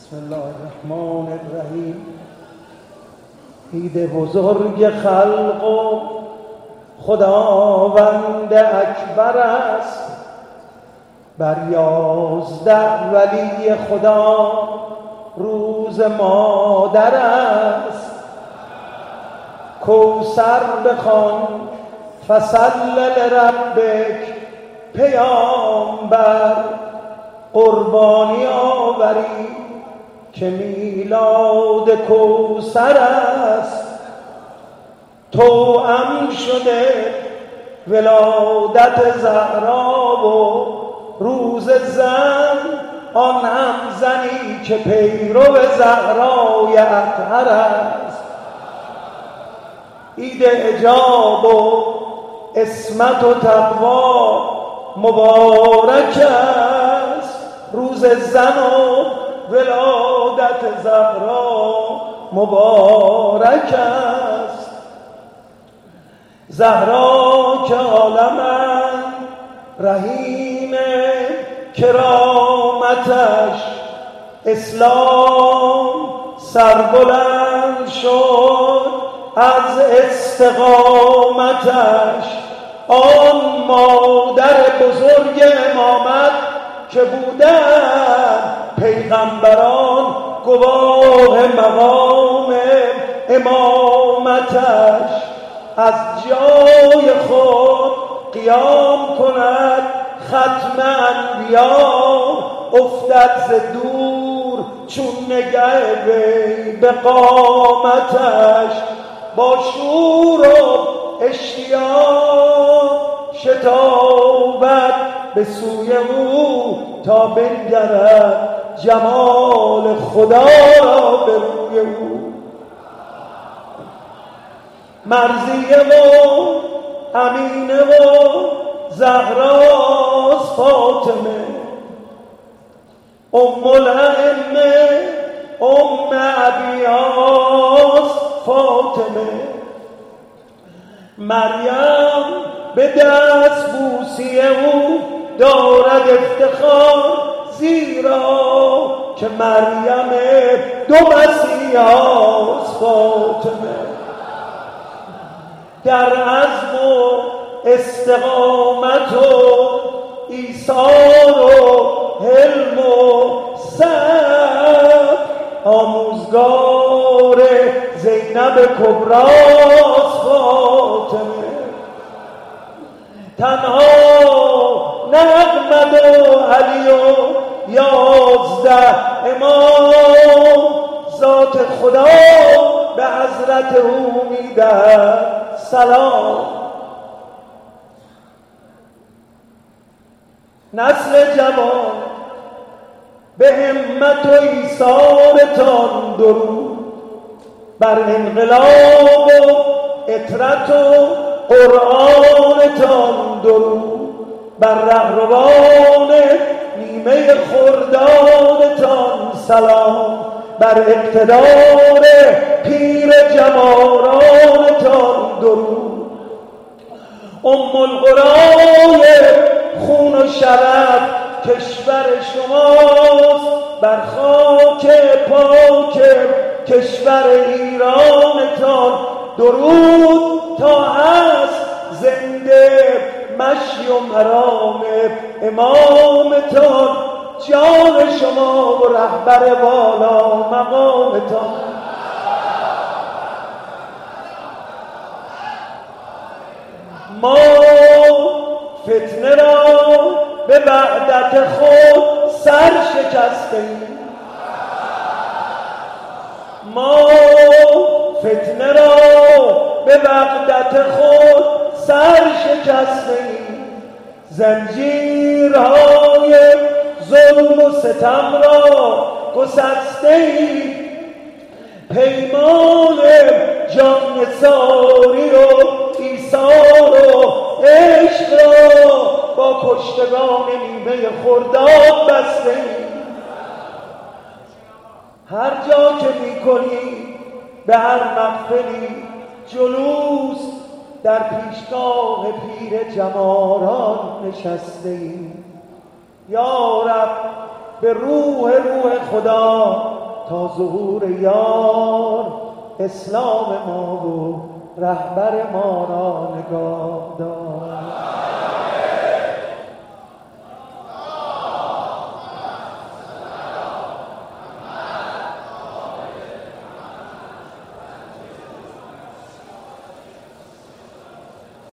بسم الله الرحمن الرحیم. عید بزرگ خلق و خداوند اکبر است، بر 11 ولی خدا روز مادر است. کوثر بخوان فصل لربک، پیامبر قربانی آوری که میلاد کوثر است. توأم شده ولادت زهرا و روز زن، آن هم زنی که پیرو زهرای اطهر است. عید حجاب و عصمت و تقوا مبارک است، روز زن و ولادت زهرا مبارک است. زهرا که عالمند رحیم کرامتش، اسلام سربلند شد از استقامتش. آن مادر بزرگ امامت که بودن پیغمبران گواه مقام امامتش، از جای خود قیام کند ختم انبیا، افتد ز دور چون نگه وی به قامتش. با شور و اشتیاق شتابد به سوی او، تا بنگرد جمال خدا را به روی او. مرضیه و امینه و زهراست فاطمه، ام الائمه ام ابیاست فاطمه. مریم به دست بوسی او دارد افتخار، زیرا که مریم دو مسیحاست فاطمه. در عزم و استقامت و ایثار و حلم و صبر، آموزگار زینب کبراست فاطمه. تنها احمد و علی و 11 امام، ذات خدا به حضرت او میدهد سلام. نسل جوان به همت و ایثارتان درود، بر انقلاب و اطرت و قرآنتان درود، بر رهروان نیمه خردادتان سلام، بر اقتدار پیر جوانانتان درود. ام القرای خون و شرف کشور شماست، بر خاک پاک کشور ایرانتان درود. تا هست زنده مشی و مرام امامتان، جان شما و رهبر والا مقامتان. ما فتنه را به وحدت خود سر شکستیم، ما فتنه را به وحدت خود سر شکستیم. زنجیرهای ظلم و ستم را گسستیم، پیمان جان نثاری و ایثار و عشق را با کشتگان نیمه خرداد بستیم. هر جا که میکنی به هر محفلی جلوس، در پیشگاه پیر جماران نشسته‌ایم. یا رب به روح خدا تا ظهور یار اسلام ما و رهبر ما را نگاه دار.